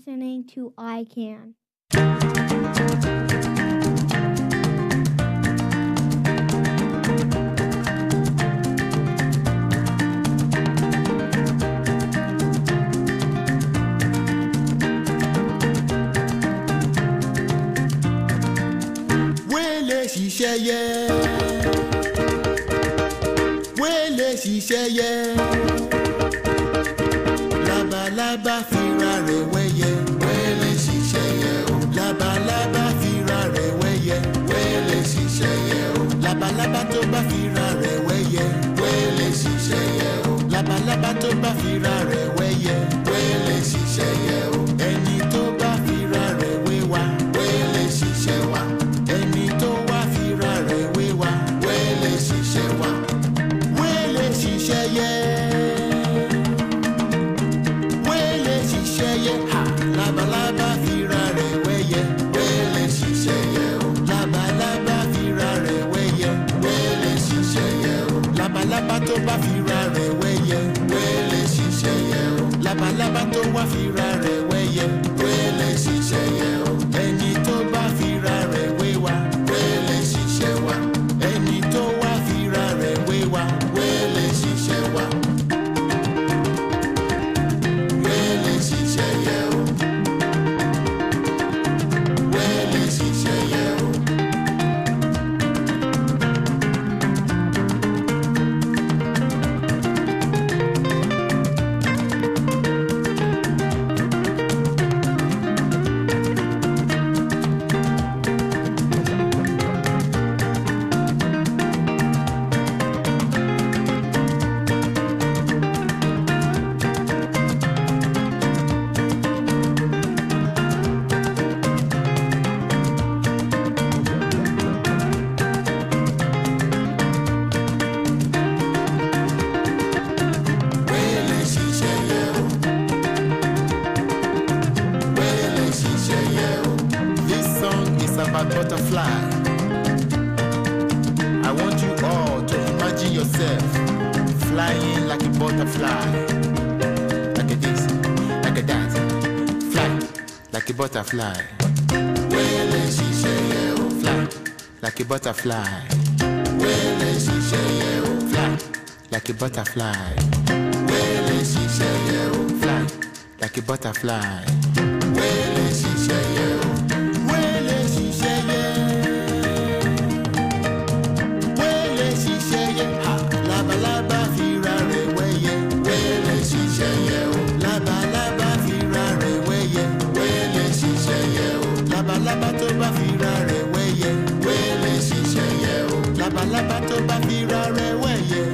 listening to ICANN. Labalábá fira rẹ̀ wẹ́yẹ, wẹ́lẹ̀ ṣiṣẹ́ yẹ o. Labalábá fira rẹ̀ wẹ́yẹ, wẹ́lẹ̀ ṣiṣẹ́ yẹ o. Labalábá tó bá fira rẹ̀ wẹ́yẹ, wẹ́lẹ̀ ṣiṣẹ́ yẹ o. Labalábá tó bá fira rẹ̀ wẹ́yẹ, wẹ́lẹ̀ ṣiṣẹ́ yẹ o. Ẹni tó bá fira rẹ̀ wéwà, wẹ́lẹ̀ ṣiṣẹ́ wa. Ẹni tó wá fira rẹ̀ wéwà, wẹ́lẹ̀ ṣiṣẹ́ wa. Wẹ́lẹ̀ ṣiṣẹ́ yẹ. Labalábá fira rẹ̀ wẹ́yẹ, wẹ́lẹ̀ ṣiṣẹ́ yẹ o. Labalábá fira rẹ̀ wẹ́yẹ, wẹ́lẹ̀ ṣiṣẹ́ yẹ o. Labalábá tó bá fira rẹ̀ wẹ́yẹ, wẹ́lẹ̀ ṣiṣẹ́ yẹ o. Labalábá tó wá fira rẹ̀ wẹ́yẹ, wẹ́lẹ̀ ṣiṣẹ́ yẹ o. Ẹni tó bá fira rẹ̀ wéwà, wẹ́lẹ̀ ṣiṣẹ́ wa. Ẹni tó wá fira rẹ̀ wéwà, wẹ́lẹ̀ ṣiṣẹ́ wa. Wẹ́lẹ̀ ṣiṣẹ́ yẹ o. Butterfly. I want you all to imagine yourself flying like a butterfly. Like a this, like a that. Fly like a butterfly. Fly like a butterfly. Fly like a butterfly. Fly like a butterfly. Labalábá fira rẹ̀ wẹ́yẹ, wẹ́lẹ̀ ṣiṣẹ́ yẹ o. Labalábá fira rẹ̀ wẹ́yẹ, wẹ́lẹ̀ ṣiṣẹ́ yẹ o. Labalábá tó bá fira rẹ̀ wẹ́yẹ, wẹ́lẹ̀ ṣiṣẹ́ yẹ o. Labalábá tó bá fira rẹ̀ wẹ́yẹ,